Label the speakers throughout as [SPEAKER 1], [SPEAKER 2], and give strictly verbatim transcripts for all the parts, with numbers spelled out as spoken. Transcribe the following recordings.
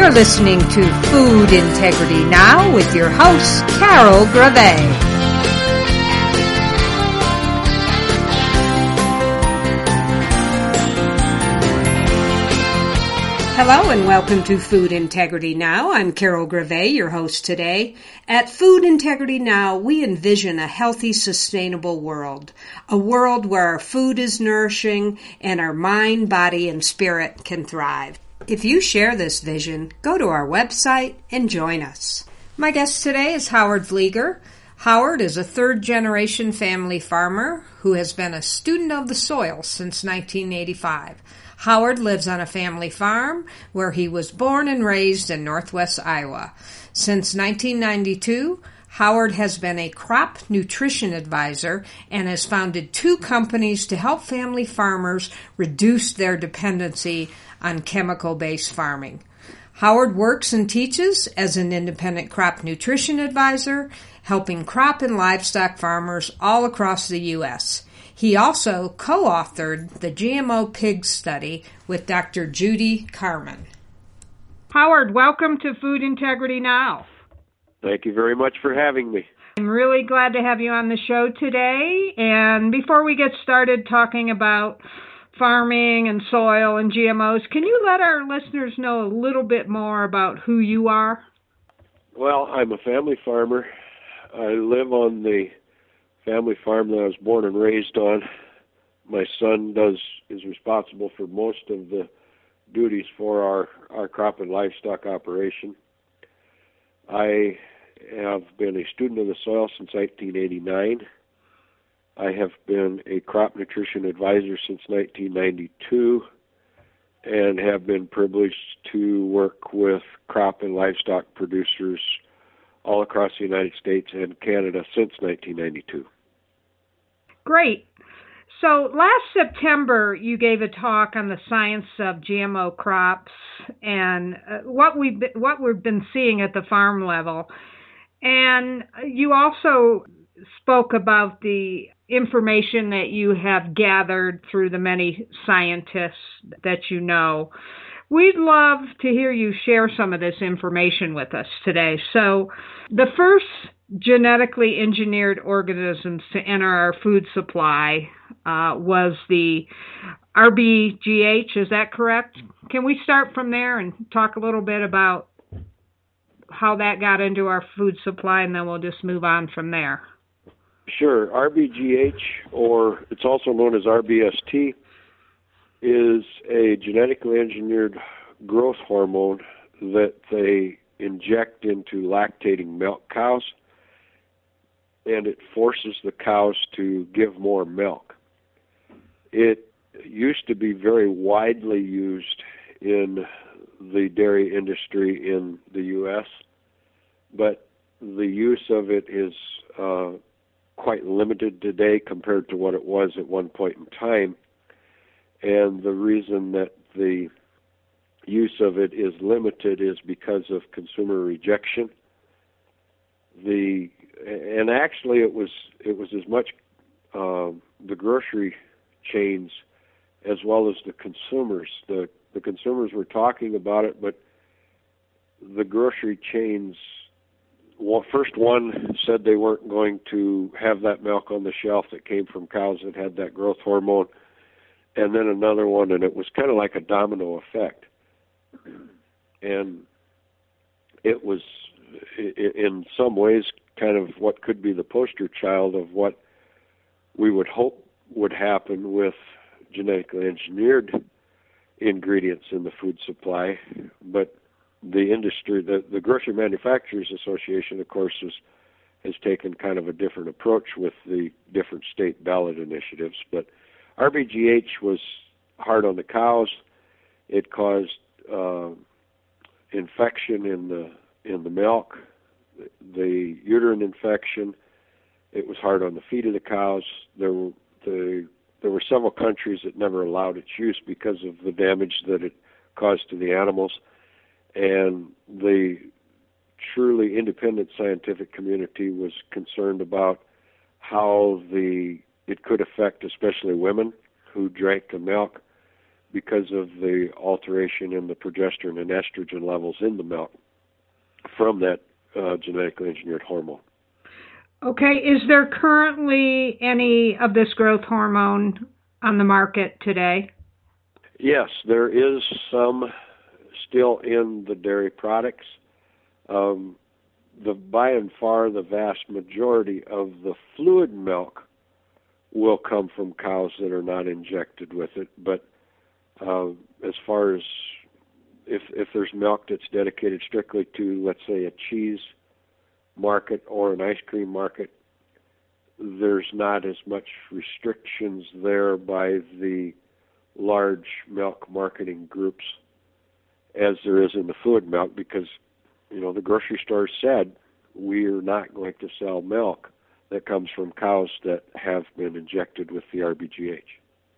[SPEAKER 1] You're listening to Food Integrity Now with your host, Carol Grave. Hello and welcome to Food Integrity Now. I'm Carol Grave, your host today. At Food Integrity Now, we envision a healthy, sustainable world. A world where our food is nourishing and our mind, body, and spirit can thrive. If you share this vision, go to our website and join us. My guest today is Howard Vlieger. Howard is a third-generation family farmer who has been a student of the soil since nineteen eighty-five. Howard lives on a family farm where he was born and raised in northwest Iowa. Since nineteen ninety-two, Howard has been a crop nutrition advisor and has founded two companies to help family farmers reduce their dependency on chemical-based farming. Howard works and teaches as an independent crop nutrition advisor, helping crop and livestock farmers all across the U S He also co-authored the G M O pig study with Doctor Judy Carman. Howard, welcome to Food Integrity Now.
[SPEAKER 2] Thank you very much for having me.
[SPEAKER 1] I'm really glad to have you on the show today. And before we get started talking about farming and soil and G M Os, can you let our listeners know a little bit more about who you are?
[SPEAKER 2] Well, I'm a family farmer. I live on the family farm that I was born and raised on. My son does is responsible for most of the duties for our, our crop and livestock operation. I have been a student of the soil since nineteen eighty-nine. I have been a crop nutrition advisor since nineteen ninety-two and have been privileged to work with crop and livestock producers all across the United States and Canada since nineteen ninety-two.
[SPEAKER 1] Great. So last September, you gave a talk on the science of G M O crops and uh, what we've been, what we've been seeing at the farm level. And you also spoke about the information that you have gathered through the many scientists that you know. We'd love to hear you share some of this information with us today. So the first genetically engineered organisms to enter our food supply uh, was the R B G H, is that correct? Can we start from there and talk a little bit about how that got into our food supply, and then we'll just move on from there?
[SPEAKER 2] Sure. R B G H, or it's also known as R B S T, is a genetically engineered growth hormone that they inject into lactating milk cows, and it forces the cows to give more milk. It used to be very widely used in the dairy industry in the U S, but the use of it is uh, quite limited today compared to what it was at one point in time. And the reason that the use of it is limited is because of consumer rejection. The and actually, it was it was as much uh, the grocery chains as well as the consumers. The the consumers were talking about it, but the grocery chains. Well, first one said they weren't going to have that milk on the shelf that came from cows that had that growth hormone, and then another one, and it was kind of like a domino effect. And it was, in some ways, kind of what could be the poster child of what we would hope would happen with genetically engineered ingredients in the food supply. But the industry, the, the Grocery Manufacturers Association, of course, is, has taken kind of a different approach with the different state ballot initiatives. But R B G H was hard on the cows. It caused uh, infection in the in the milk, the uterine infection. It was hard on the feet of the cows. There were the there were several countries that never allowed its use because of the damage that it caused to the animals. And the truly independent scientific community was concerned about how the it could affect especially women who drank the milk. because of the alteration in the progesterone and estrogen levels in the milk from that uh, genetically engineered hormone.
[SPEAKER 1] Okay, is there currently any of this growth hormone on the market today?
[SPEAKER 2] Yes, there is some still in the dairy products. Um, the by and far the vast majority of the fluid milk will come from cows that are not injected with it. But uh, as far as if if there's milk that's dedicated strictly to, let's say, a cheese market or an ice cream market, there's not as much restrictions there by the large milk marketing groups as there is in the fluid milk, because, you know, the grocery stores said we're not going to sell milk that comes from cows that have been injected with the R B G H.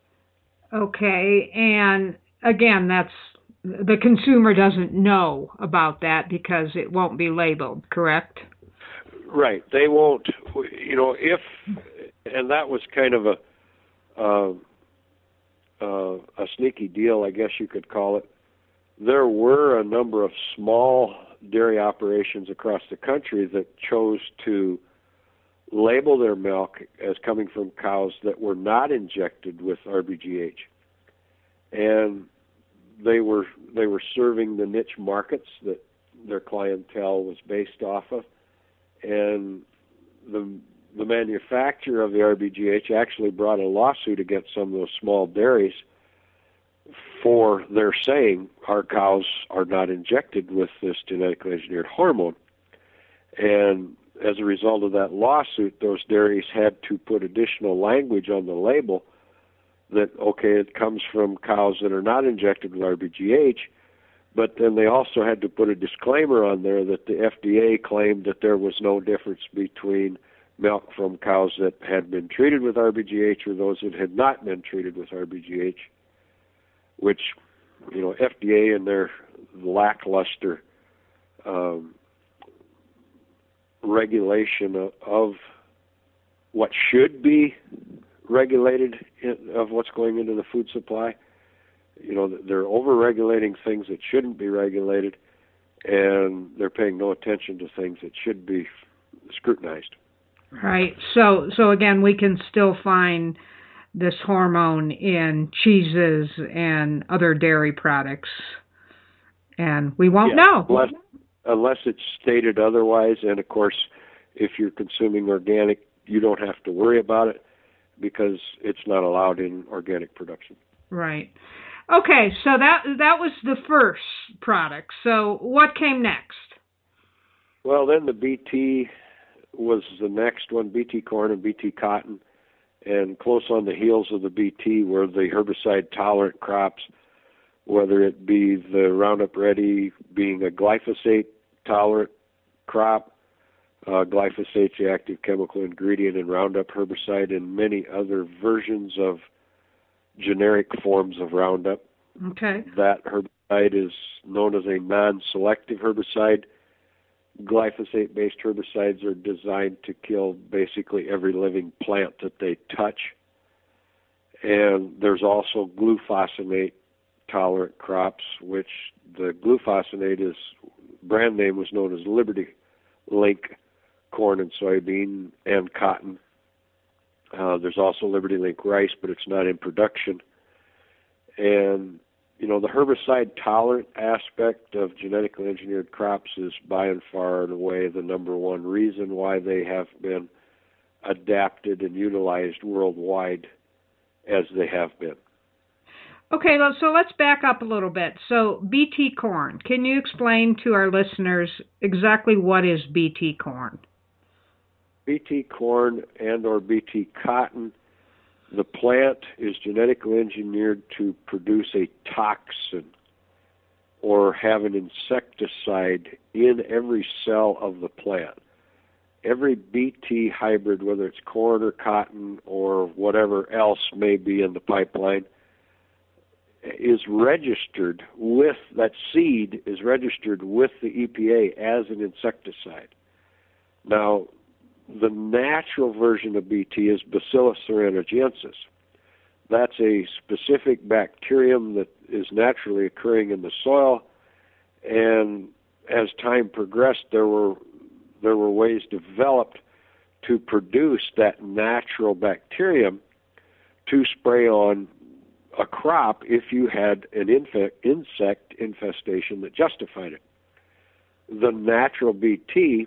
[SPEAKER 1] Okay, and again, that's the consumer doesn't know about that because it won't be labeled, correct?
[SPEAKER 2] Right. They won't, you know, if, and that was kind of a uh, uh, a sneaky deal, I guess you could call it. There were a number of small dairy operations across the country that chose to label their milk as coming from cows that were not injected with R B G H. And they were they were serving the niche markets that their clientele was based off of. And the the manufacturer of the R B G H actually brought a lawsuit against some of those small dairies for their saying our cows are not injected with this genetically engineered hormone. And as a result of that lawsuit, those dairies had to put additional language on the label that, okay, it comes from cows that are not injected with R B G H, but then they also had to put a disclaimer on there that the F D A claimed that there was no difference between milk from cows that had been treated with R B G H or those that had not been treated with R B G H, which, you know, F D A and their lackluster um, regulation of, of what should be regulated in, of what's going into the food supply. You know, they're over-regulating things that shouldn't be regulated, and they're paying no attention to things that should be scrutinized.
[SPEAKER 1] Right. So, so again, we can still find this hormone in cheeses and other dairy products, and we won't
[SPEAKER 2] yeah,
[SPEAKER 1] know.
[SPEAKER 2] Unless, unless it's stated otherwise, and of course, if you're consuming organic, you don't have to worry about it because it's not allowed in organic production.
[SPEAKER 1] Right. Okay, so that that was the first product. So what came next?
[SPEAKER 2] Well, then the B T was the next one, B T corn and B T cotton. And close on the heels of the B T were the herbicide-tolerant crops, whether it be the Roundup Ready being a glyphosate-tolerant crop. Uh, glyphosate's the active chemical ingredient in Roundup herbicide and many other versions of generic forms of Roundup.
[SPEAKER 1] Okay.
[SPEAKER 2] That herbicide is known as a non-selective herbicide. Glyphosate-based herbicides are designed to kill basically every living plant that they touch. And there's also glufosinate-tolerant crops, which the glufosinate is, brand name was known as Liberty Link corn and soybean and cotton. Uh, there's also Liberty Link rice, but it's not in production. And, you know, the herbicide-tolerant aspect of genetically engineered crops is by and far and away the number one reason why they have been adapted and utilized worldwide as they have been.
[SPEAKER 1] Okay, so let's back up a little bit. So B T corn, can you explain to our listeners exactly what is B T corn?
[SPEAKER 2] B T corn and or B T cotton, the plant is genetically engineered to produce a toxin or have an insecticide in every cell of the plant. Every B T hybrid, whether it's corn or cotton or whatever else may be in the pipeline, is registered with, that seed is registered with the E P A as an insecticide. Now, the natural version of B T is Bacillus thuringiensis. That's a specific bacterium that is naturally occurring in the soil, and as time progressed, there were there were ways developed to produce that natural bacterium to spray on a crop if you had an infe- insect infestation that justified it. The natural B T,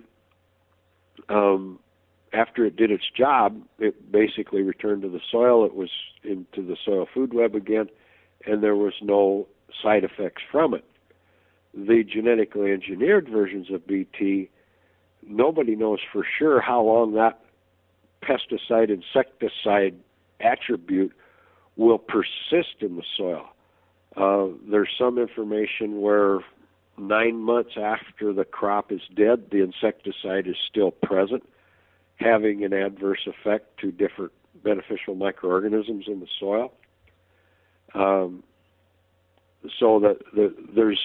[SPEAKER 2] um, after it did its job, it basically returned to the soil. It was into the soil food web again, and there was no side effects from it. The genetically engineered versions of B T, nobody knows for sure how long that pesticide, insecticide attribute will persist in the soil. Uh, there's some information where nine months after the crop is dead, the insecticide is still present, having an adverse effect to different beneficial microorganisms in the soil. Um, so that the, there's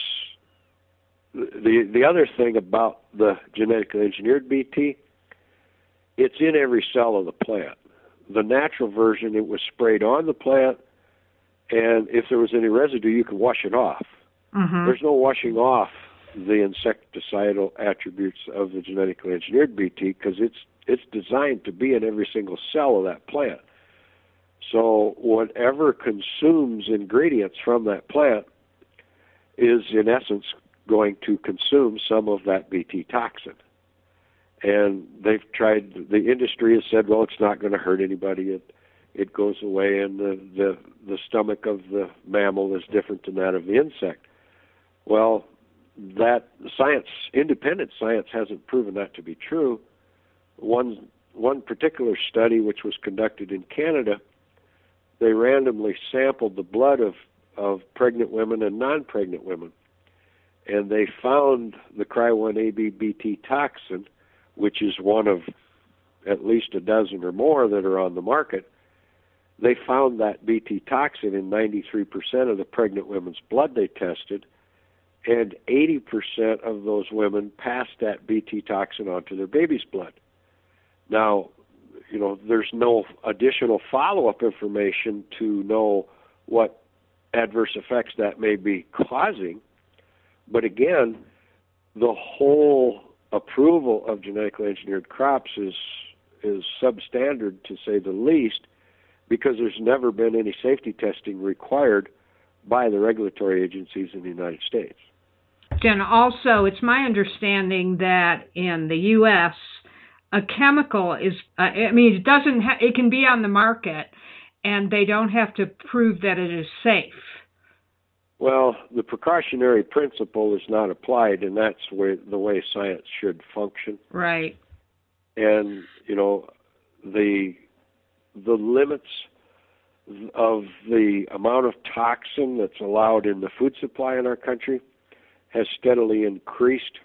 [SPEAKER 2] the the other thing about the genetically engineered B T, it's in every cell of the plant. The natural version, it was sprayed on the plant, and if there was any residue, you could wash it off.
[SPEAKER 1] Mm-hmm.
[SPEAKER 2] There's no washing off the insecticidal attributes of the genetically engineered B T because it's it's designed to be in every single cell of that plant. So whatever consumes ingredients from that plant is, in essence, going to consume some of that B T toxin. And they've tried, the industry has said, well, it's not going to hurt anybody. It it goes away, and the, the, the stomach of the mammal is different than that of the insect. Well, that science, independent science, hasn't proven that to be true. One one particular study, which was conducted in Canada, they randomly sampled the blood of, of pregnant women and non-pregnant women, and they found the C R Y one A B B T toxin, which is one of at least a dozen or more that are on the market. They found that B T toxin in ninety-three percent of the pregnant women's blood they tested, and eighty percent of those women passed that B T toxin onto their baby's blood. Now, you know, there's no additional follow-up information to know what adverse effects that may be causing, but again, the whole approval of genetically engineered crops is is substandard, to say the least, because there's never been any safety testing required by the regulatory agencies in the United States.
[SPEAKER 1] And also, it's my understanding that in the U S, a chemical is, uh, I mean, it doesn't, ha- it can be on the market, and they don't have to prove that it is safe.
[SPEAKER 2] Well, the precautionary principle is not applied, and that's where, the way science should function.
[SPEAKER 1] Right.
[SPEAKER 2] And, you know, the the limits of the amount of toxin that's allowed in the food supply in our country has steadily increased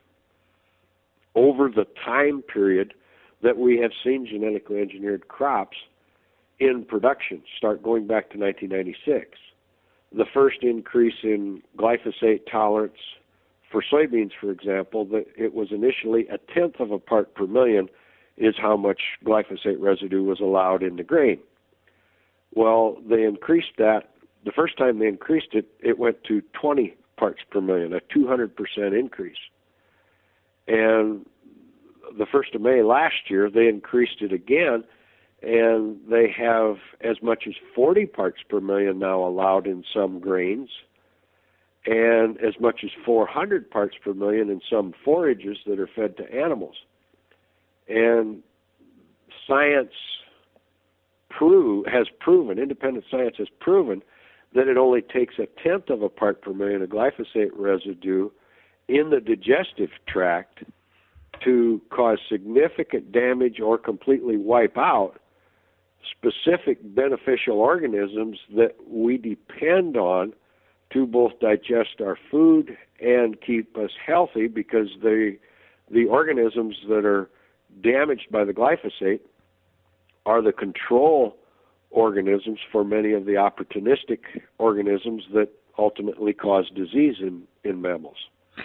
[SPEAKER 2] over the time period that we have seen genetically engineered crops in production, start going back to nineteen ninety-six. The first increase in glyphosate tolerance for soybeans, for example, that it was initially a tenth of a part per million is how much glyphosate residue was allowed in the grain. Well, they increased that. The first time they increased it, it went to twenty parts per million, a two hundred percent increase. And the first of May last year, they increased it again, and they have as much as forty parts per million now allowed in some grains, and as much as four hundred parts per million in some forages that are fed to animals. And science prove, has proven, independent science has proven, that it only takes a tenth of a part per million of glyphosate residue in the digestive tract to cause significant damage or completely wipe out specific beneficial organisms that we depend on to both digest our food and keep us healthy, because the the organisms that are damaged by the glyphosate are the control organisms for many of the opportunistic organisms that ultimately cause disease in, in mammals.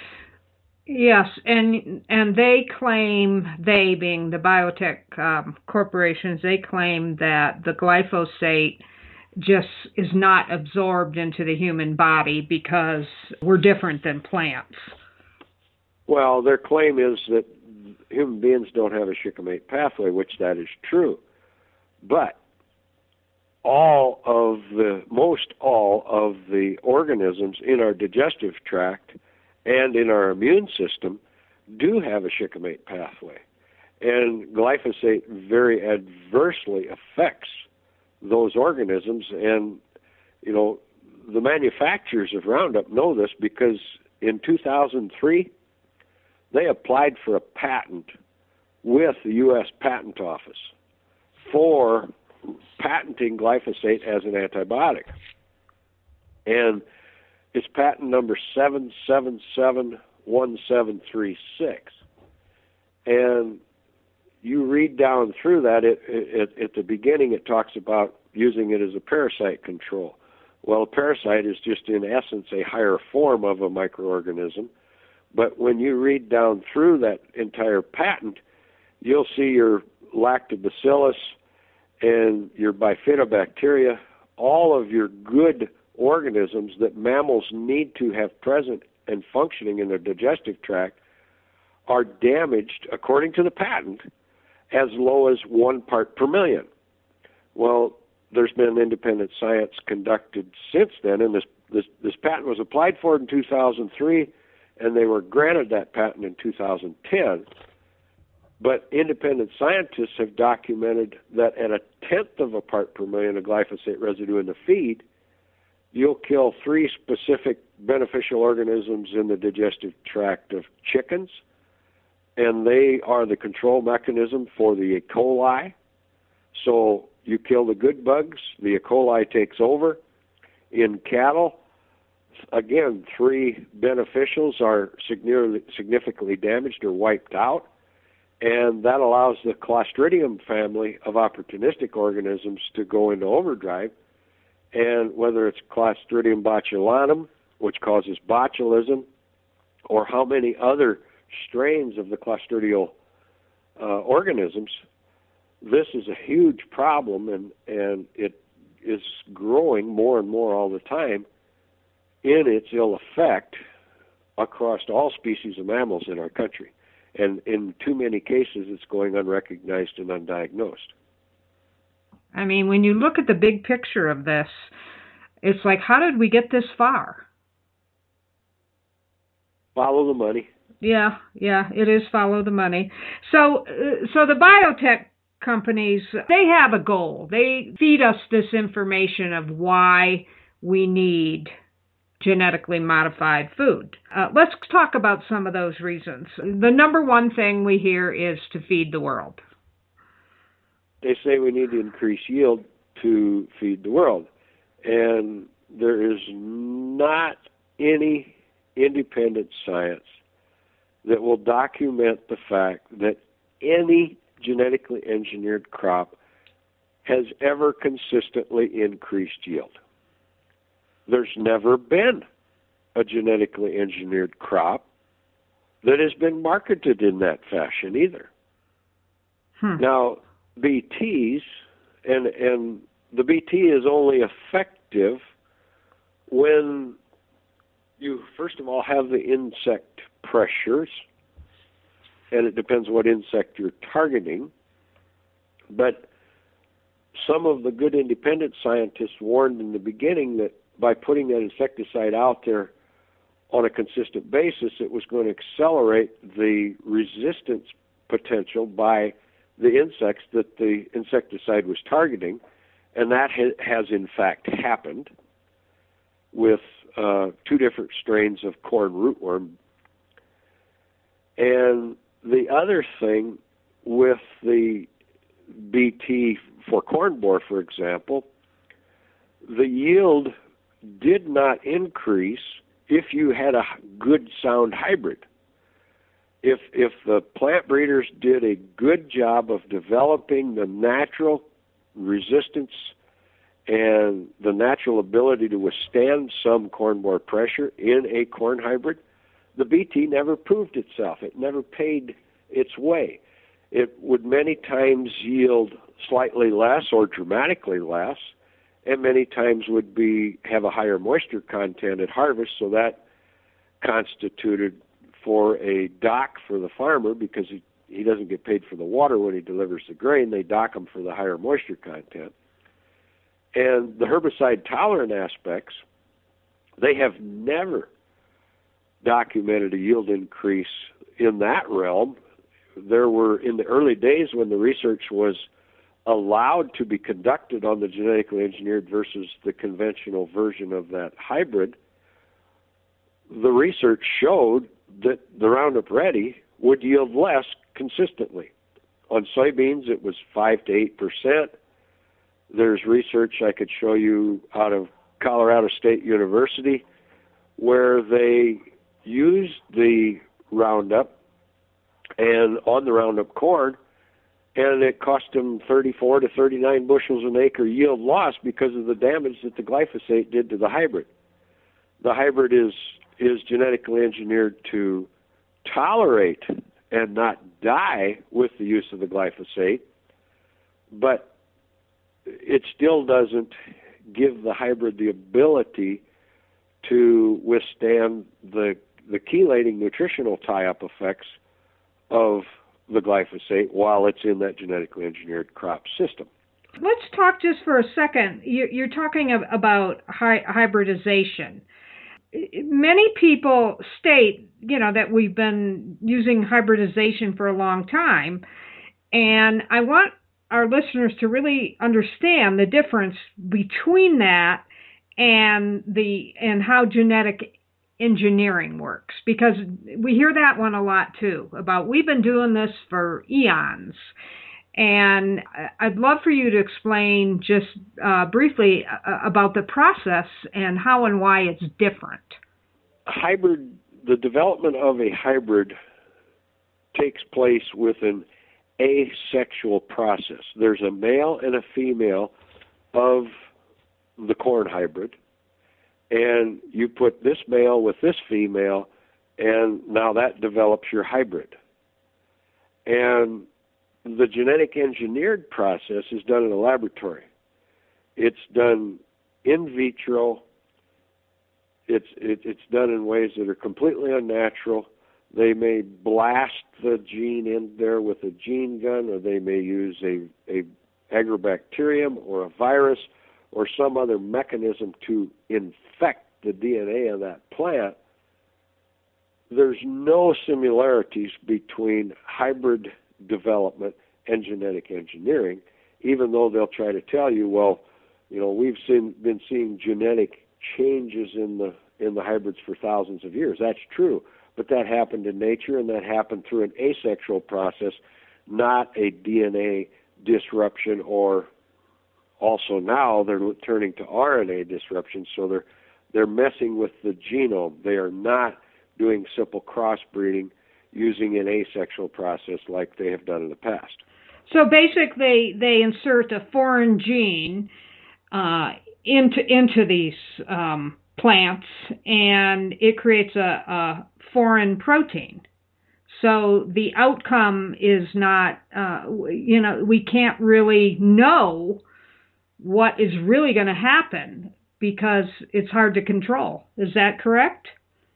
[SPEAKER 1] Yes, and and they claim, they being the biotech um, corporations, they claim that the glyphosate just is not absorbed into the human body because we're different than plants.
[SPEAKER 2] Well, their claim is that human beings don't have a shikimate pathway, which that is true. But all of the, most all of the organisms in our digestive tract and in our immune system do have a shikimate pathway. And glyphosate very adversely affects those organisms. And, you know, the manufacturers of Roundup know this because in two thousand three, they applied for a patent with the U S Patent Office for patenting glyphosate as an antibiotic. And it's patent number seven seven seven one seven three six. And you read down through that, it, it, at the beginning it talks about using it as a parasite control. Well, a parasite is just in essence a higher form of a microorganism. But when you read down through that entire patent, you'll see your lactobacillus and your bifidobacteria, all of your good organisms that mammals need to have present and functioning in their digestive tract are damaged, according to the patent, as low as one part per million. Well, there's been independent science conducted since then, and this, this, this patent was applied for in two thousand three, and they were granted that patent in two thousand ten. But independent scientists have documented that at a tenth of a part per million of glyphosate residue in the feed, you'll kill three specific beneficial organisms in the digestive tract of chickens, and they are the control mechanism for the E. coli. So you kill the good bugs, the E. coli takes over. In cattle, again, three beneficials are significantly damaged or wiped out, and that allows the Clostridium family of opportunistic organisms to go into overdrive. And whether it's Clostridium botulinum, which causes botulism, or how many other strains of the clostridial uh, organisms, this is a huge problem, and, and it is growing more and more all the time in its ill effect across all species of mammals in our country. And in too many cases, it's going unrecognized and undiagnosed.
[SPEAKER 1] I mean, when you look at the big picture of this, it's like, how did we get this far?
[SPEAKER 2] Follow the money.
[SPEAKER 1] Yeah, yeah, it is follow the money. So, uh, so the biotech companies, they have a goal. They feed us this information of why we need genetically modified food. Uh, let's talk about some of those reasons. The number one thing we hear is to feed the world.
[SPEAKER 2] They say we need to increase yield to feed the world. And there is not any independent science that will document the fact that any genetically engineered crop has ever consistently increased yield. There's never been a genetically engineered crop that has been marketed in that fashion either. Hmm. Now, B Ts, and, and the B T is only effective when you, first of all, have the insect pressures, and it depends what insect you're targeting. But some of the good independent scientists warned in the beginning that by putting that insecticide out there on a consistent basis, it was going to accelerate the resistance potential by the insects that the insecticide was targeting, and that ha- has in fact happened with uh, two different strains of corn rootworm. And the other thing with the B T for corn borer, for example, the yield did not increase if you had a good sound hybrid. If if the plant breeders did a good job of developing the natural resistance and the natural ability to withstand some corn borer pressure in a corn hybrid, the B T never proved itself. It never paid its way. It would many times yield slightly less or dramatically less, and many times would be have a higher moisture content at harvest, so that constituted for a dock for the farmer because he, he doesn't get paid for the water when he delivers the grain. They dock him for the higher moisture content. And the herbicide-tolerant aspects, they have never documented a yield increase in that realm. There were, in the early days when the research was allowed to be conducted on the genetically engineered versus the conventional version of that hybrid, the research showed that the Roundup Ready would yield less consistently. On soybeans, it was five to eight percent. There's research I could show you out of Colorado State University where they used the Roundup and on the Roundup corn, and it cost them thirty-four to thirty-nine bushels an acre yield loss because of the damage that the glyphosate did to the hybrid. The hybrid is is genetically engineered to tolerate and not die with the use of the glyphosate, but it still doesn't give the hybrid the ability to withstand the the chelating nutritional tie-up effects of the glyphosate while it's in that genetically engineered crop system.
[SPEAKER 1] Let's talk just for a second. You're talking about hybridization. Many people state, you know, that we've been using hybridization for a long time, and I want our listeners to really understand the difference between that and the and how genetic engineering works, because we hear that one a lot too, about we've been doing this for eons. And I'd love for you to explain just uh, briefly uh, about the process and how and why it's different.
[SPEAKER 2] Hybrid, the development of a hybrid takes place with an asexual process. There's a male and a female of the corn hybrid, and you put this male with this female, and now that develops your hybrid. And the genetic engineered process is done in a laboratory. It's done in vitro. It's it, it's done in ways that are completely unnatural. They may blast the gene in there with a gene gun, or they may use a, a agrobacterium or a virus or some other mechanism to infect the D N A of that plant. There's no similarities between hybrid development and genetic engineering, even though they'll try to tell you, well, you know, we've seen, been seeing genetic changes in the in the hybrids for thousands of years. That's true, but that happened in nature, and that happened through an asexual process, not a D N A disruption, or also now they're turning to R N A disruption, so they're they're messing with the genome. They are not doing simple crossbreeding using an asexual process like they have done in the past.
[SPEAKER 1] So basically, they insert a foreign gene uh, into into these um, plants, and it creates a, a foreign protein. So the outcome is not, uh, you know, we can't really know what is really going to happen because it's hard to control. Is that correct?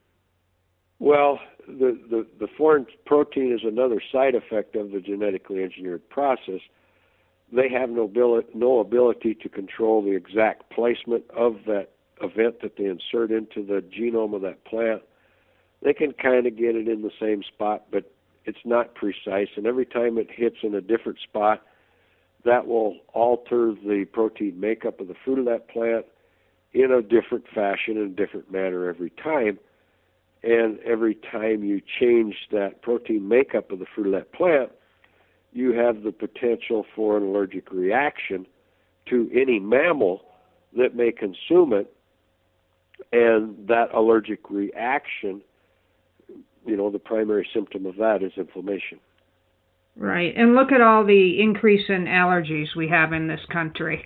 [SPEAKER 2] Well, the, the, the foreign protein is another side effect of the genetically engineered process. They have no ability, no ability to control the exact placement of that event that they insert into the genome of that plant. They can kind of get it in the same spot, but it's not precise. And every time it hits in a different spot, that will alter the protein makeup of the fruit of that plant in a different fashion, in a different manner every time. And every time you change that protein makeup of the fruit of that plant, you have the potential for an allergic reaction to any mammal that may consume it. And that allergic reaction, you know, the primary symptom of that is inflammation.
[SPEAKER 1] Right. And look at all the increase in allergies we have in this country.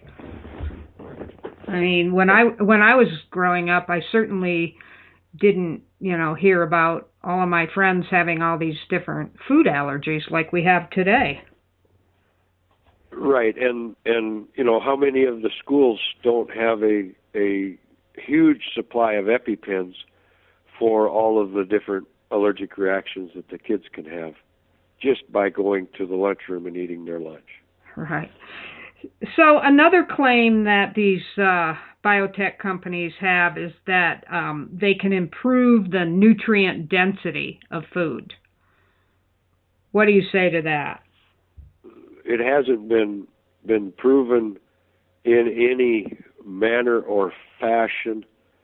[SPEAKER 1] I mean, when I when I was growing up, I certainly didn't, you know, hear about all of my friends having all these different food allergies like we have today.
[SPEAKER 2] Right, and and you know, how many of the schools don't have a a huge supply of EpiPens for all of the different allergic reactions that the kids can have just by going to the lunchroom and eating their lunch.
[SPEAKER 1] Right. So another claim that these uh, biotech companies have is that um, they can improve the nutrient density of food. What do you say to that?
[SPEAKER 2] It hasn't been been proven in any manner or fashion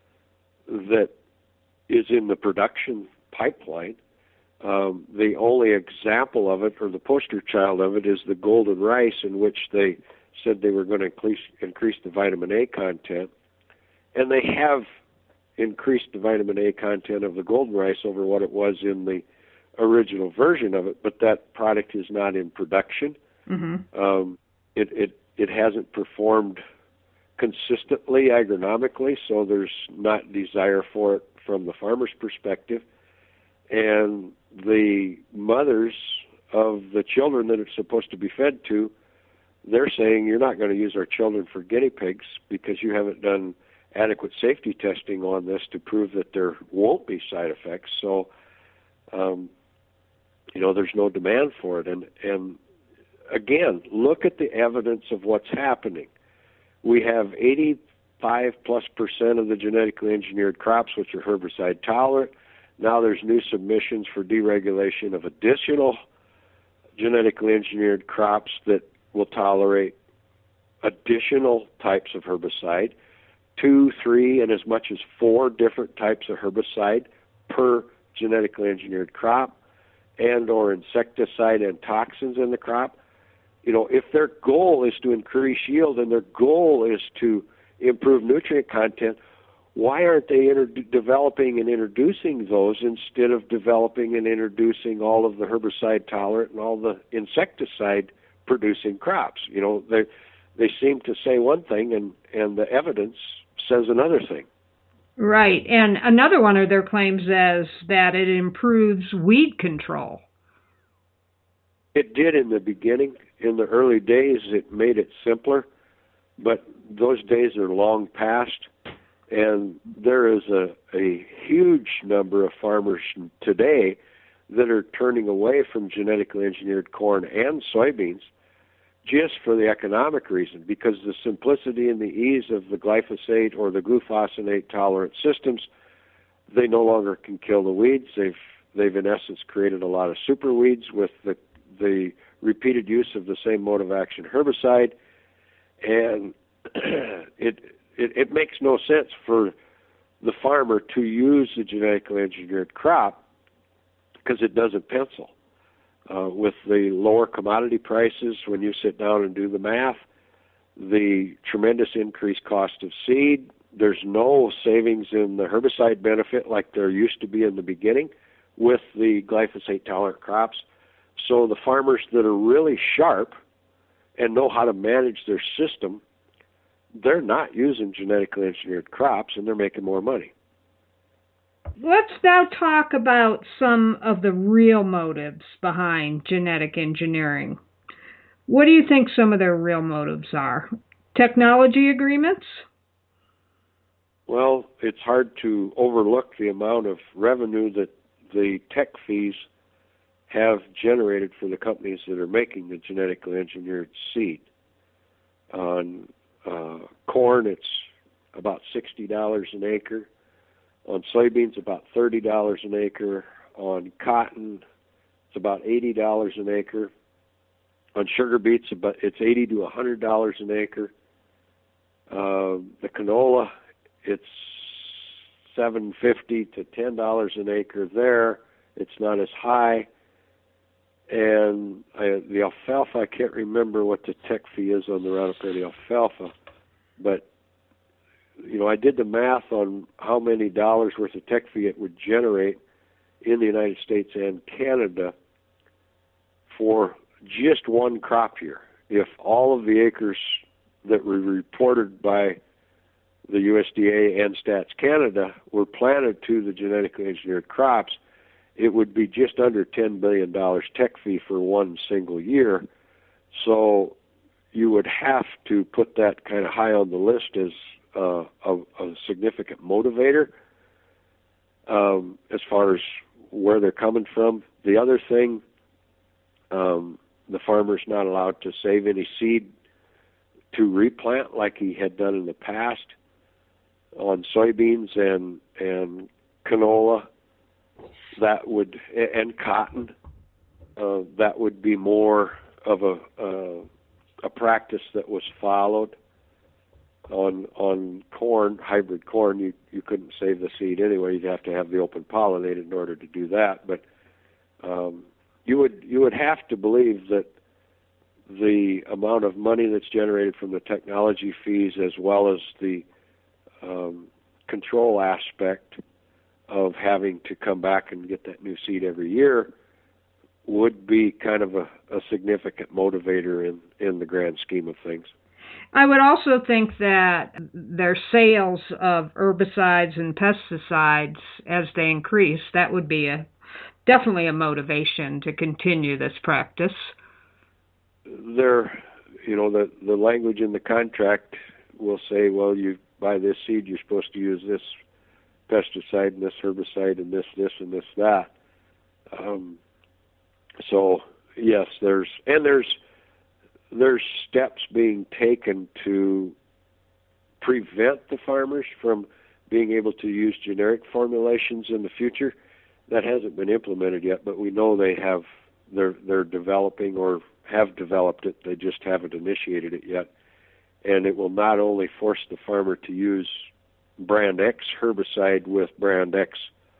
[SPEAKER 2] that is in the production pipeline. Um, the only example of it, or the poster child of it, is the golden rice, in which they said they were going to increase, increase the vitamin A content. And they have increased the vitamin A content of the golden rice over what it was in the original version of it, but that product is not in production. Mm-hmm. Um, it, it, it hasn't performed consistently agronomically, so there's not desire for it from the farmer's perspective. And the mothers of the children that it's supposed to be fed to, they're saying, you're not going to use our children for guinea pigs because you haven't done adequate safety testing on this to prove that there won't be side effects. So, um, you know, there's no demand for it. And, and again, look at the evidence of what's happening. We have eighty-five plus percent of the genetically engineered crops which are herbicide tolerant. Now there's new submissions for deregulation of additional genetically engineered crops that will tolerate additional types of herbicide, two, three, and as much as four different types of herbicide per genetically engineered crop, and or insecticide and toxins in the crop. You know, if their goal is to increase yield and their goal is to improve nutrient content, why aren't they inter- developing and introducing those instead of developing and introducing all of the herbicide tolerant and all the insecticide producing crops? You know, they they seem to say one thing and, and the evidence says another thing.
[SPEAKER 1] Right. And another one of their claims is that it improves weed control.
[SPEAKER 2] It did in the beginning. In the early days, it made it simpler, but those days are long past. And there is a, a huge number of farmers today that are turning away from genetically engineered corn and soybeans just for the economic reason, because the simplicity and the ease of the glyphosate or the glufosinate tolerant systems, they no longer can kill the weeds. They've they've in essence created a lot of super weeds with the the repeated use of the same mode of action herbicide, and it It, it makes no sense for the farmer to use a genetically engineered crop because it doesn't pencil. Uh, with the lower commodity prices, when you sit down and do the math, the tremendous increased cost of seed, there's no savings in the herbicide benefit like there used to be in the beginning with the glyphosate-tolerant crops. So the farmers that are really sharp and know how to manage their system, they're not using genetically engineered crops, and they're making more money.
[SPEAKER 1] Let's now talk about some of the real motives behind genetic engineering. What do you think some of their real motives are? Technology agreements?
[SPEAKER 2] Well, it's hard to overlook the amount of revenue that the tech fees have generated for the companies that are making the genetically engineered seed. On Uh, corn, it's about sixty dollars an acre. On soybeans, about thirty dollars an acre. On cotton, it's about eighty dollars an acre. On sugar beets, about it's eighty to one hundred dollars an acre. Uh, the canola, it's seven fifty to ten dollars an acre there. It's not as high. And I, the alfalfa, I can't remember what the tech fee is on the Roundup Ready alfalfa, but you know, I did the math on how many dollars worth of tech fee it would generate in the United States and Canada for just one crop year. If all of the acres that were reported by the U S D A and Stats Canada were planted to the genetically engineered crops, it would be just under ten billion dollars tech fee for one single year. So, you would have to put that kind of high on the list as uh, a, a significant motivator um, as far as where they're coming from. The other thing, um, the farmer's not allowed to save any seed to replant like he had done in the past on soybeans and and canola. That would and cotton. Uh, that would be more of a uh, a practice that was followed. On on corn, hybrid corn, you you couldn't save the seed anyway. You'd have to have the open pollinated in order to do that. But um, you would you would have to believe that the amount of money that's generated from the technology fees, as well as the um, control aspect of having to come back and get that new seed every year, would be kind of a, a significant motivator in, in the grand scheme of things.
[SPEAKER 1] I would also think that their sales of herbicides and pesticides, as they increase, that would be a definitely a motivation to continue this practice.
[SPEAKER 2] There, you know, the, the language in the contract will say, well, you buy this seed, you're supposed to use this pesticide and this herbicide and this, this, and this, that. Um, so, yes, there's, and there's, there's steps being taken to prevent the farmers from being able to use generic formulations in the future. That hasn't been implemented yet, but we know they have, they're, they're developing or have developed it. They just haven't initiated it yet. And it will not only force the farmer to use brand X herbicide with brand X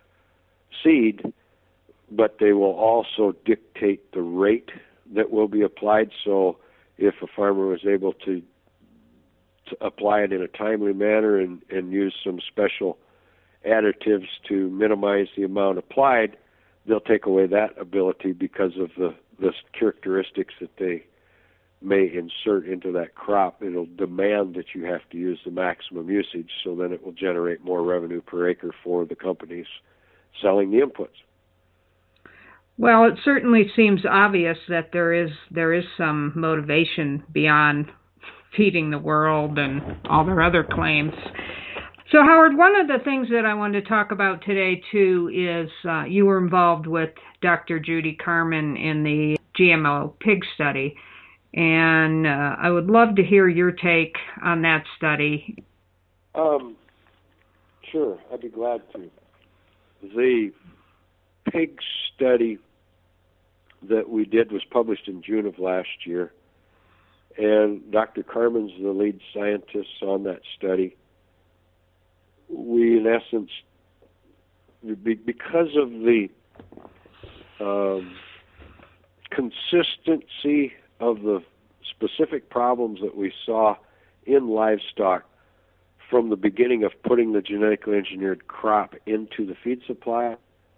[SPEAKER 2] seed, but they will also dictate the rate that will be applied. So if a farmer was able to, to apply it in a timely manner and, and use some special additives to minimize the amount applied, they'll take away that ability because of the, the characteristics that they may insert into that crop. It'll demand that you have to use the maximum usage, so then it will generate more revenue per acre for the companies selling the inputs.
[SPEAKER 1] Well, it certainly seems obvious that there is there is some motivation beyond feeding the world and all their other claims. So, Howard, one of the things that I wanted to talk about today, too, is uh, you were involved with Doctor Judy Carman in the G M O pig study, and uh, I would love to hear your take on that study.
[SPEAKER 2] Um, sure, I'd be glad to. The pig study that we did was published in June of last year, and Doctor Carman's the lead scientist on that study. We, in essence, because of the um, consistency of the specific problems that we saw in livestock from the beginning of putting the genetically engineered crop into the feed supply,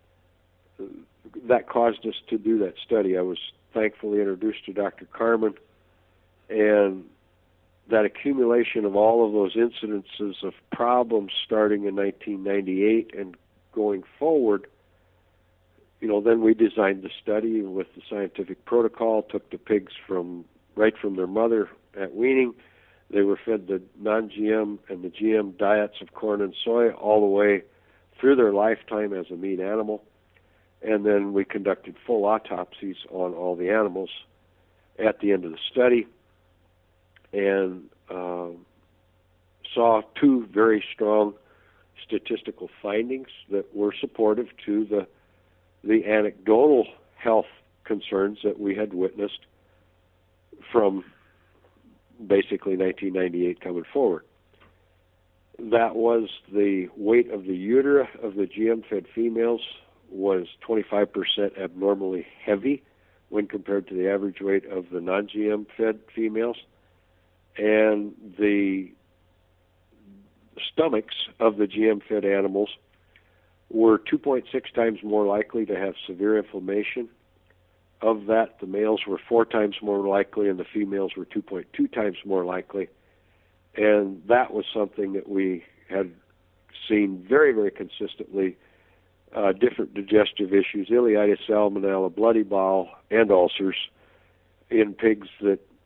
[SPEAKER 2] that caused us to do that study. I was thankfully introduced to Doctor Carman, and that accumulation of all of those incidences of problems starting in nineteen ninety-eight and going forward, you know, then we designed the study with the scientific protocol, took the pigs from right from their mother at weaning. They were fed the non-G M and the G M diets of corn and soy all the way through their lifetime as a meat animal. And then we conducted full autopsies on all the animals at the end of the study, and uh, saw two very strong statistical findings that were supportive to the the anecdotal health concerns that we had witnessed from basically nineteen ninety-eight coming forward. That was the weight of the utera of the G M-fed females was twenty-five percent abnormally heavy when compared to the average weight of the non-G M-fed females. And the stomachs of the G M-fed animals were two point six times more likely to have severe inflammation. Of that, the males were four times more likely and the females were two point two times more likely. And that was something that we had seen very, very consistently. Uh, different digestive issues, ileitis, salmonella, bloody bowel, and ulcers in pigs that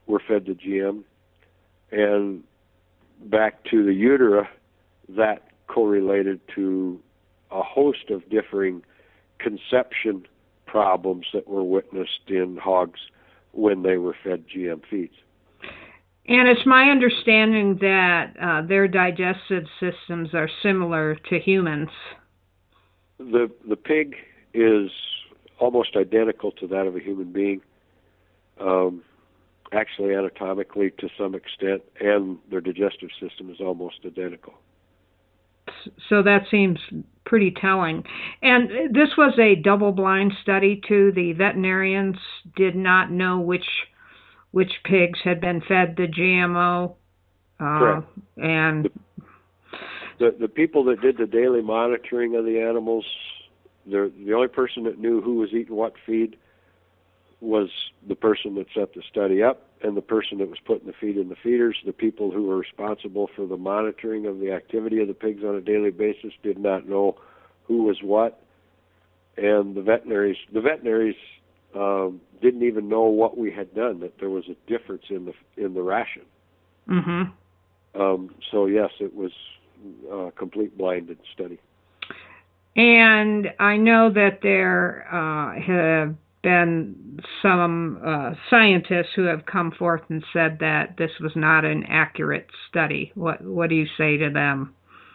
[SPEAKER 2] were fed to G M, and back to the utera, that correlated to a host of differing conception problems that were witnessed in hogs when they were fed G M feeds.
[SPEAKER 1] And it's my understanding that uh, their digestive systems are similar to humans.
[SPEAKER 2] The the pig is almost identical to that of a human being, um, actually anatomically to some extent, and their digestive system is almost identical.
[SPEAKER 1] So that seems pretty telling. And this was a double-blind study, too. The veterinarians did not know which which pigs had been fed the G M O. Uh,
[SPEAKER 2] Correct.
[SPEAKER 1] And
[SPEAKER 2] the, the the people that did the daily monitoring of the animals, the the only person that knew who was eating what feed was the person that set the study up, and the person that was putting the feed in the feeders. The people who were responsible for the monitoring of the activity of the pigs on a daily basis did not know who was what, and the veterinaries the veterinaries um, didn't even know what we had done, that there was a difference in the in the ration.
[SPEAKER 1] Mm-hmm.
[SPEAKER 2] Um, so yes, it was a complete blinded study.
[SPEAKER 1] And I know that there uh, have been some uh, scientists who have come forth and said that this was not an accurate study. What what do you say to them?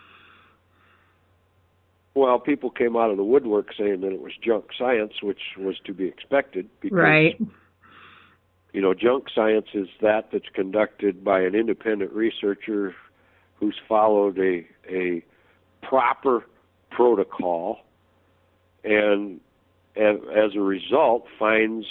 [SPEAKER 2] Well, people came out of the woodwork saying that it was junk science, which was to be expected. Because,
[SPEAKER 1] right.
[SPEAKER 2] You know, junk science is that that's conducted by an independent researcher who's followed a a proper protocol, and, and as a result finds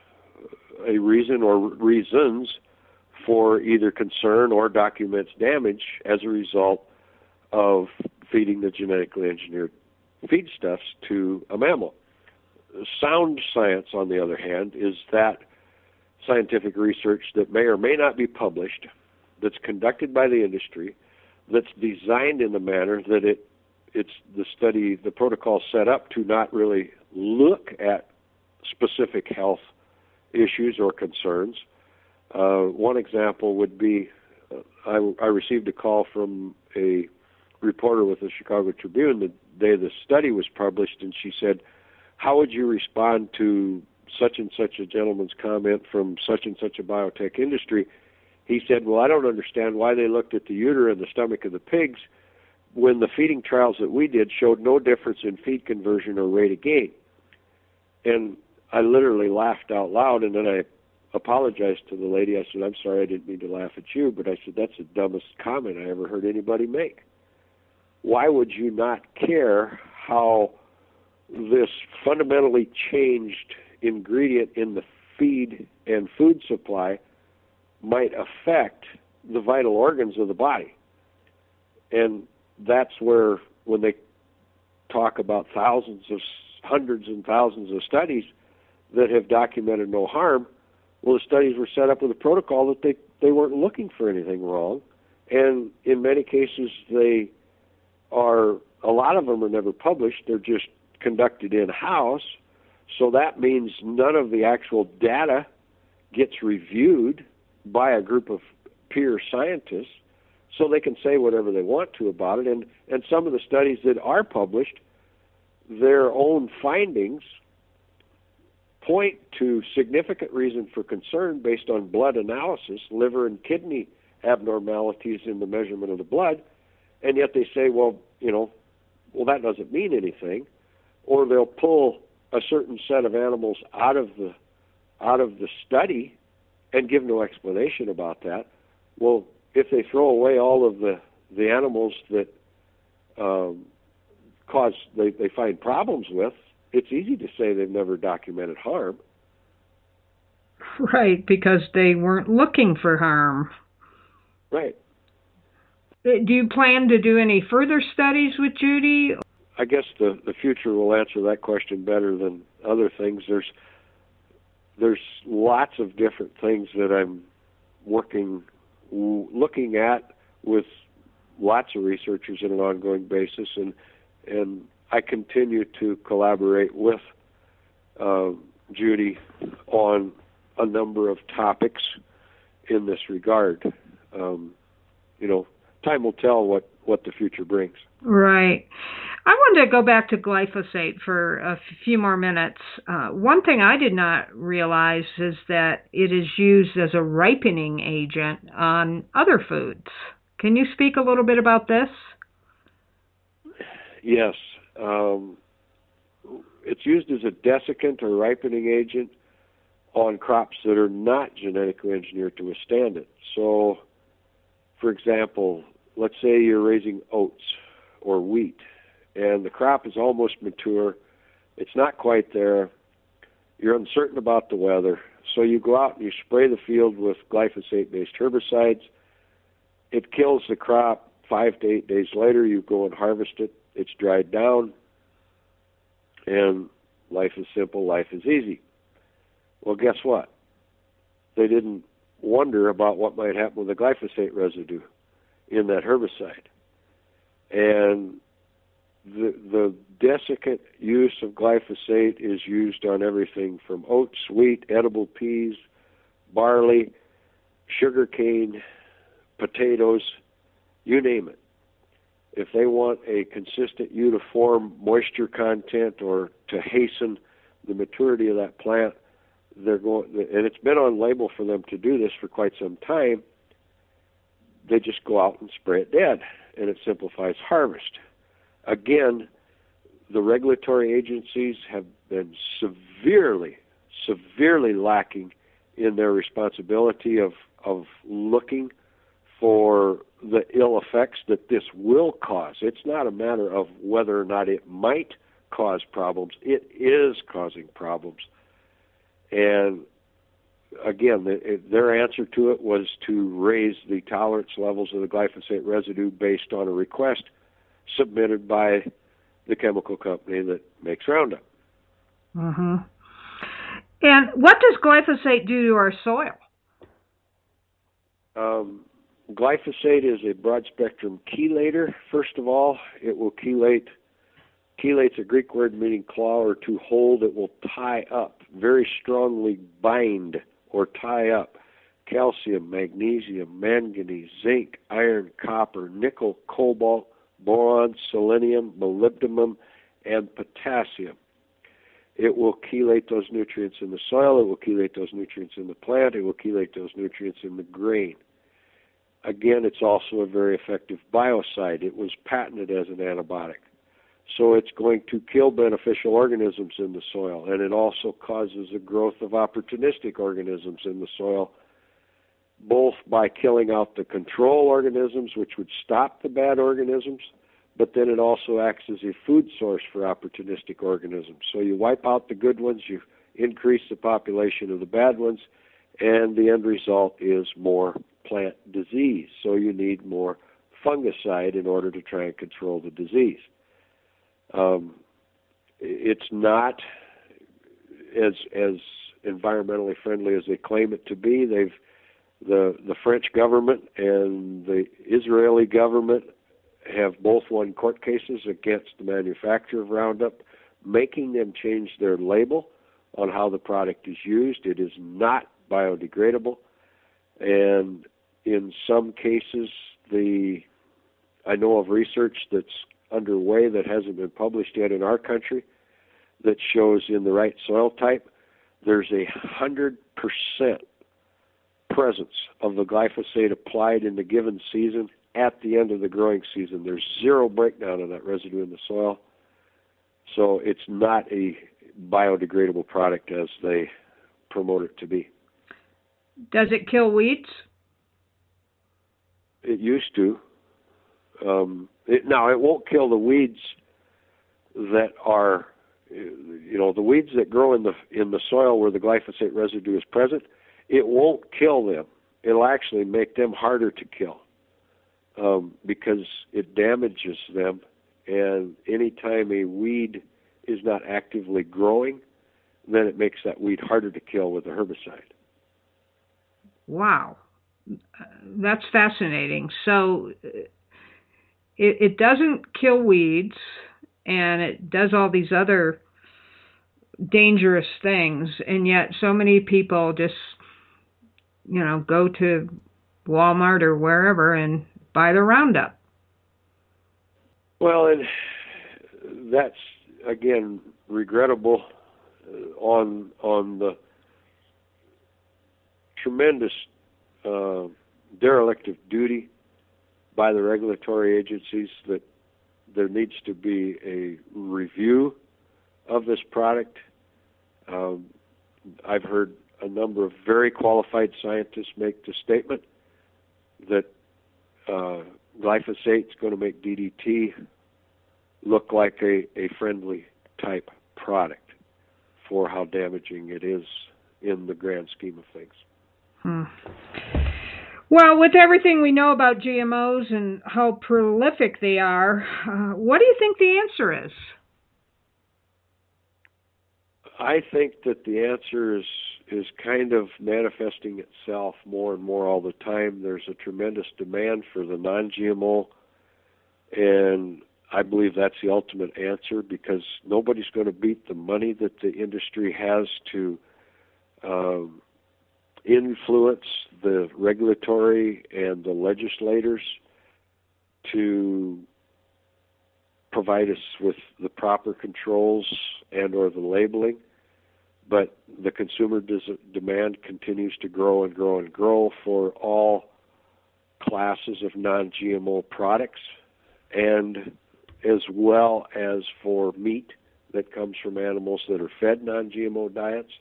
[SPEAKER 2] a reason or reasons for either concern or documents damage as a result of feeding the genetically engineered feedstuffs to a mammal. Sound science, on the other hand, is that scientific research that may or may not be published, that's conducted by the industry, that's designed in a manner that it it's the study, the protocol set up to not really look at specific health issues or concerns. Uh, one example would be, uh, I, I received a call from a reporter with the Chicago Tribune the day the study was published, and she said, how would you respond to such and such a gentleman's comment from such and such a biotech industry? He said, well, I don't understand why they looked at the uterus and the stomach of the pigs when the feeding trials that we did showed no difference in feed conversion or rate of gain. And I literally laughed out loud, and then I apologized to the lady. I said, I'm sorry, I didn't mean to laugh at you, but I said, that's the dumbest comment I ever heard anybody make. Why would you not care how this fundamentally changed ingredient in the feed and food supply might affect the vital organs of the body? And that's where, when they talk about thousands of, hundreds and thousands of studies that have documented no harm, well, the studies were set up with a protocol that they, they weren't looking for anything wrong. And in many cases, they are, a lot of them are never published. They're just conducted in-house. So that means none of the actual data gets reviewed by a group of peer scientists, so they can say whatever they want to about it. And, and some of the studies that are published, their own findings point to significant reason for concern based on blood analysis, liver and kidney abnormalities in the measurement of the blood, and yet they say, well, you know, well, that doesn't mean anything. Or they'll pull a certain set of animals out of the out of the study and give no explanation about that. Well, if they throw away all of the, the animals that um, cause they, they find problems with, it's easy to say they've never documented harm.
[SPEAKER 1] Right, because they weren't looking for harm.
[SPEAKER 2] Right.
[SPEAKER 1] Do you plan to do any further studies with Judy?
[SPEAKER 2] I guess the, the future will answer that question better than other things. There's there's lots of different things that I'm working, looking at with lots of researchers on an ongoing basis, and and I continue to collaborate with uh, Judy on a number of topics, in this regard. Um, you know, time will tell what, what the future brings.
[SPEAKER 1] Right. I wanted to go back to glyphosate for a few more minutes. Uh, one thing I did not realize is that it is used as a ripening agent on other foods. Can you speak a little bit about this?
[SPEAKER 2] Yes. Um, it's used as a desiccant or ripening agent on crops that are not genetically engineered to withstand it. So, for example, let's say you're raising oats or wheat, and the crop is almost mature. It's not quite there. You're uncertain about the weather, so you go out and you spray the field with glyphosate-based herbicides. It kills the crop. Five to eight days later, you go and harvest it. It's dried down, and life is simple, life is easy. Well, guess what? They didn't wonder about what might happen with the glyphosate residue in that herbicide. And the, the desiccant use of glyphosate is used on everything from oats, wheat, edible peas, barley, sugarcane, potatoes, you name it. If they want a consistent, uniform moisture content or to hasten the maturity of that plant, they're going, and it's been on label for them to do this for quite some time, they just go out and spray it dead, and it simplifies harvest. Again, the regulatory agencies have been severely, severely lacking in their responsibility of, of looking for the ill effects that this will cause. It's not a matter of whether or not it might cause problems. It is causing problems. And again, the, their answer to it was to raise the tolerance levels of the glyphosate residue based on a request submitted by the chemical company that makes Roundup.
[SPEAKER 1] Mm-hmm. And what does glyphosate do to our soil?
[SPEAKER 2] Um, glyphosate is a broad-spectrum chelator. First of all, it will chelate. Chelate's a Greek word meaning claw or to hold. It will tie up, very strongly bind or tie up calcium, magnesium, manganese, zinc, iron, copper, nickel, cobalt, boron, selenium, molybdenum, and potassium. It will chelate those nutrients in the soil. It will chelate those nutrients in the plant. It will chelate those nutrients in the grain. Again, it's also a very effective biocide. It was patented as an antibiotic. So it's going to kill beneficial organisms in the soil, and it also causes the growth of opportunistic organisms in the soil, both by killing out the control organisms, which would stop the bad organisms, but then it also acts as a food source for opportunistic organisms. So you wipe out the good ones, you increase the population of the bad ones, and the end result is more plant disease. So you need more fungicide in order to try and control the disease. Um, it's not as as environmentally friendly as they claim it to be. They've the the French government and the Israeli government have both won court cases against the manufacturer of Roundup, making them change their label on how the product is used. It is not biodegradable, and in some cases, the I know of research that's underway that hasn't been published yet in our country that shows in the right soil type, there's a hundred percent presence of the glyphosate applied in the given season at the end of the growing season. There's zero breakdown of that residue in the soil. So it's not a biodegradable product as they promote it to be.
[SPEAKER 1] Does it kill weeds?
[SPEAKER 2] It used to. Um, it, now, it won't kill the weeds that are, you know, the weeds that grow in the in the soil where the glyphosate residue is present. It won't kill them. It'll actually make them harder to kill um, because it damages them. And anytime a weed is not actively growing, then it makes that weed harder to kill with a herbicide.
[SPEAKER 1] Wow. That's fascinating. So it, it doesn't kill weeds, and it does all these other dangerous things, and yet so many people just you know, go to Walmart or wherever and buy the Roundup.
[SPEAKER 2] Well, and that's, again, regrettable on on the tremendous uh, derelict of duty by the regulatory agencies, that there needs to be a review of this product. Um, I've heard a number of very qualified scientists make the statement that uh, glyphosate is going to make D D T look like a, a friendly type product for how damaging it is in the grand scheme of things.
[SPEAKER 1] Hmm. Well, with everything we know about G M Os and how prolific they are, uh, what do you think the answer is?
[SPEAKER 2] I think that the answer is is kind of manifesting itself more and more all the time. There's a tremendous demand for the non-G M O, and I believe that's the ultimate answer, because nobody's going to beat the money that the industry has to um, influence the regulatory and the legislators to provide us with the proper controls and or the labeling. But the consumer des- demand continues to grow and grow and grow for all classes of non-G M O products, and as well as for meat that comes from animals that are fed non-G M O diets.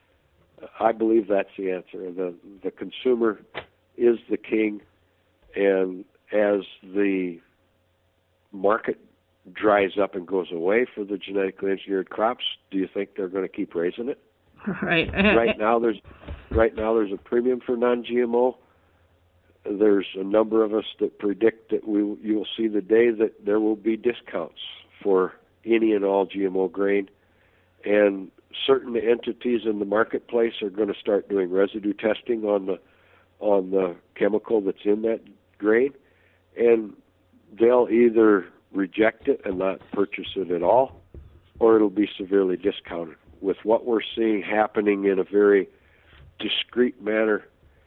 [SPEAKER 2] I believe that's the answer. The the consumer is the king, and as the market dries up and goes away for the genetically engineered crops, do you think they're going to keep raising it?
[SPEAKER 1] Right.
[SPEAKER 2] right now there's right now there's a premium for non-G M O. There's a number of us that predict that we you will see the day that there will be discounts for any and all G M O grain, and certain entities in the marketplace are going to start doing residue testing on the on the chemical that's in that grain, and they'll either reject it and not purchase it at all, or it'll be severely discounted. With what we're seeing happening in a very discreet manner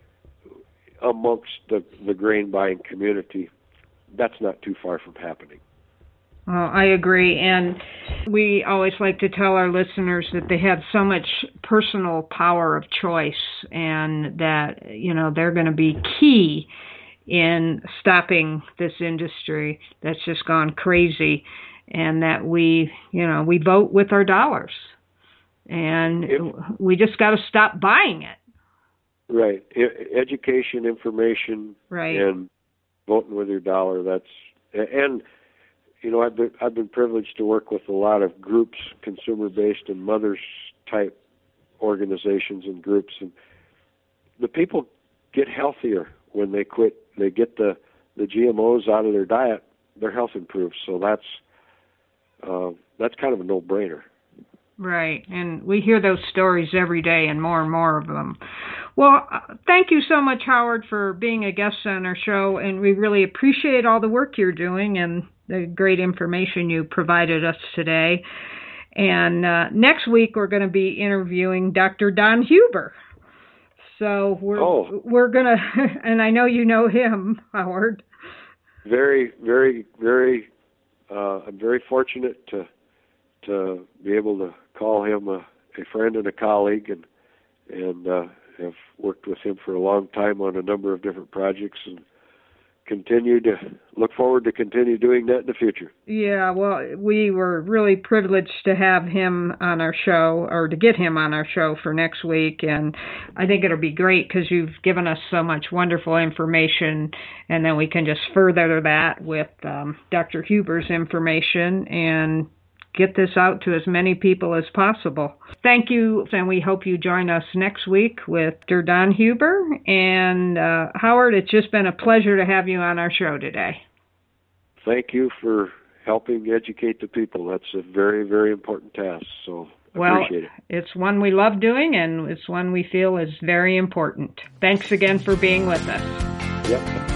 [SPEAKER 2] amongst the, the grain buying community, that's not too far from happening.
[SPEAKER 1] Well, I agree, and we always like to tell our listeners that they have so much personal power of choice, and that, you know, they're going to be key in stopping this industry that's just gone crazy, and that we, you know, we vote with our dollars, and if, we just got to stop buying it.
[SPEAKER 2] Right. E- education, information,
[SPEAKER 1] right,
[SPEAKER 2] and voting with your dollar. That's and. You know, I've been I've been privileged to work with a lot of groups, consumer-based and mothers-type organizations and groups, and the people get healthier when they quit. They get the, the G M Os out of their diet. Their health improves. So that's uh, that's kind of a no-brainer.
[SPEAKER 1] Right, and we hear those stories every day, and more and more of them. Well, uh, thank you so much, Howard, for being a guest on our show, and we really appreciate all the work you're doing and the great information you provided us today. And uh, next week we're going to be interviewing Doctor Don Huber. So we're
[SPEAKER 2] oh.
[SPEAKER 1] we're going to, and I know you know him, Howard.
[SPEAKER 2] Very, very, very. Uh, I'm very fortunate to to be able to call him a, a friend and a colleague, and and uh, have worked with him for a long time on a number of different projects, and continue to look forward to continue doing that in the future.
[SPEAKER 1] Yeah, well, we were really privileged to have him on our show, or to get him on our show for next week, and I think it'll be great because you've given us so much wonderful information, and then we can just further that with um, Doctor Huber's information and get this out to as many people as possible. Thank you, and we hope you join us next week with Doctor Don Huber. And uh, Howard, it's just been a pleasure to have you on our show today.
[SPEAKER 2] Thank you for helping educate the people. That's a very, very important task, so I
[SPEAKER 1] well,
[SPEAKER 2] appreciate it.
[SPEAKER 1] It's one we love doing, and it's one we feel is very important. Thanks again for being with us.
[SPEAKER 2] Yep.